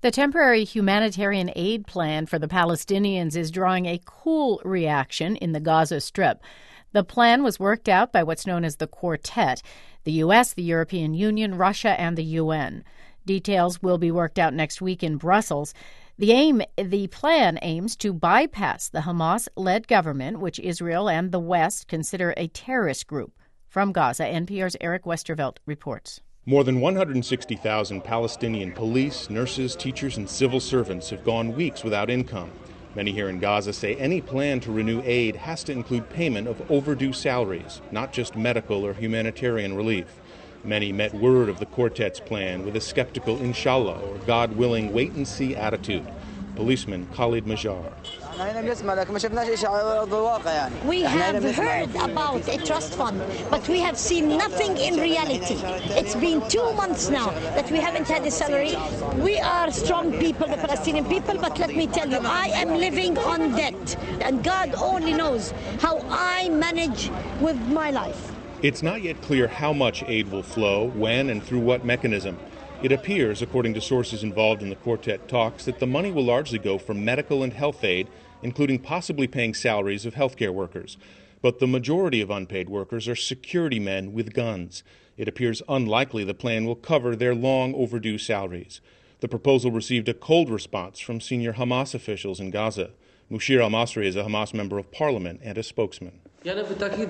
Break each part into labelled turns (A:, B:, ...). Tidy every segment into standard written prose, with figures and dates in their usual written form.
A: The temporary humanitarian aid plan for the Palestinians is drawing a cool reaction in the Gaza Strip. The plan was worked out by what's known as the Quartet: the U.S., the European Union, Russia, and the UN. Details will be worked out next week in Brussels. The plan aims to bypass the Hamas-led government, which Israel and the West consider a terrorist group. From Gaza, NPR's Eric Westervelt reports.
B: More than 160,000 Palestinian police, nurses, teachers, and civil servants have gone weeks without income. Many here in Gaza say any plan to renew aid has to include payment of overdue salaries, not just medical or humanitarian relief. Many met word of the Quartet's plan with a skeptical inshallah or God-willing wait-and-see attitude. Policeman Khalid Majar.
C: We have heard about a trust fund, but we have seen nothing in reality. It's been 2 months now that we haven't had a salary. We are strong people, the Palestinian people, but let me tell you, I am living on debt, and God only knows how I manage with my life.
B: It's not yet clear how much aid will flow, when, and through what mechanism. It appears, according to sources involved in the Quartet talks, that the money will largely go for medical and health aid, including possibly paying salaries of healthcare workers. But the majority of unpaid workers are security men with guns. It appears unlikely the plan will cover their long overdue salaries. The proposal received a cold response from senior Hamas officials in Gaza. Mushir al-Masri is a Hamas member of parliament and a spokesman.
D: As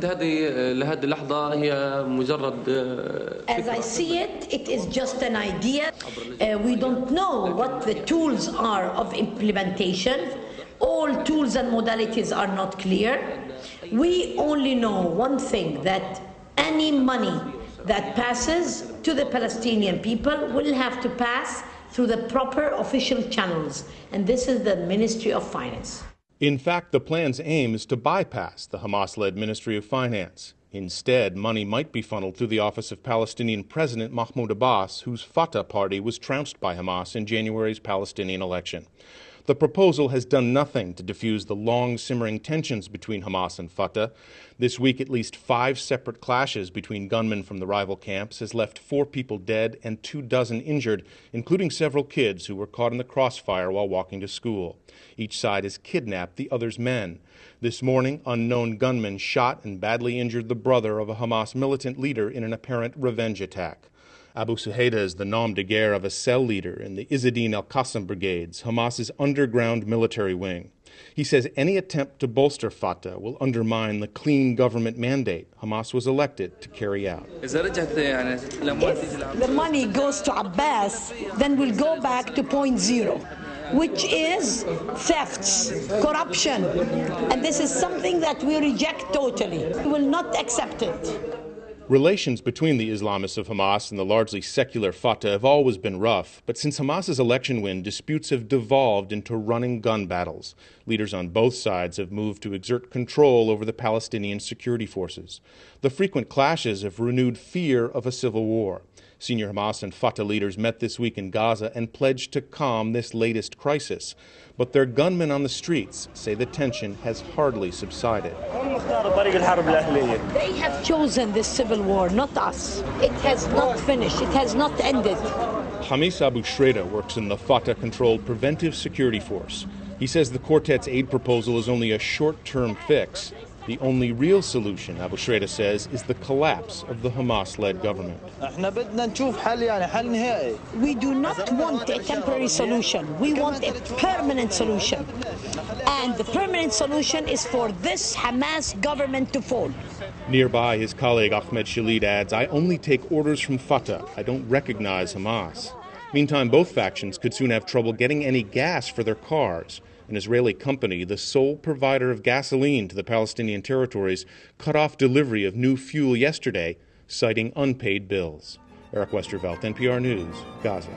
C: I see it, it is just an idea. We don't know what the tools are of implementation. All tools and modalities are not clear. We only know one thing, that any money that passes to the Palestinian people will have to pass through the proper official channels, and this is the Ministry of Finance.
B: In fact, the plan's aim is to bypass the Hamas-led Ministry of Finance. Instead, money might be funneled through the office of Palestinian President Mahmoud Abbas, whose Fatah party was trounced by Hamas in January's Palestinian election. The proposal has done nothing to diffuse the long-simmering tensions between Hamas and Fatah. This week, at least 5 separate clashes between gunmen from the rival camps has left 4 people dead and 24 injured, including several kids who were caught in the crossfire while walking to school. Each side has kidnapped the other's men. This morning, unknown gunmen shot and badly injured the brother of a Hamas militant leader in an apparent revenge attack. Abu Suhaida is the nom de guerre of a cell leader in the Izzedine al-Qassam brigades, Hamas's underground military wing. He says any attempt to bolster Fatah will undermine the clean government mandate Hamas was elected to carry out.
C: If the money goes to Abbas, then we'll go back to point zero, which is thefts, corruption. And this is something that we reject totally. We will not accept it.
B: Relations between the Islamists of Hamas and the largely secular Fatah have always been rough, but since Hamas's election win, disputes have devolved into running gun battles. Leaders on both sides have moved to exert control over the Palestinian security forces. The frequent clashes have renewed fear of a civil war. Senior Hamas and Fatah leaders met this week in Gaza and pledged to calm this latest crisis. But their gunmen on the streets say the tension has hardly subsided.
C: They have chosen this civil war, not us. It has not finished. It has not ended.
B: Hamis Abu Shreda works in the Fatah-controlled Preventive Security Force. He says the Quartet's aid proposal is only a short-term fix. The only real solution, Abu Shreda says, is the collapse of the Hamas-led government.
C: We do not want a temporary solution. We want a permanent solution. And the permanent solution is for this Hamas government to fall.
B: Nearby, his colleague Ahmed Shalid adds, "I only take orders from Fatah. I don't recognize Hamas." Meantime, both factions could soon have trouble getting any gas for their cars. An Israeli company, the sole provider of gasoline to the Palestinian territories, cut off delivery of new fuel yesterday, citing unpaid bills. Eric Westervelt, NPR News, Gaza.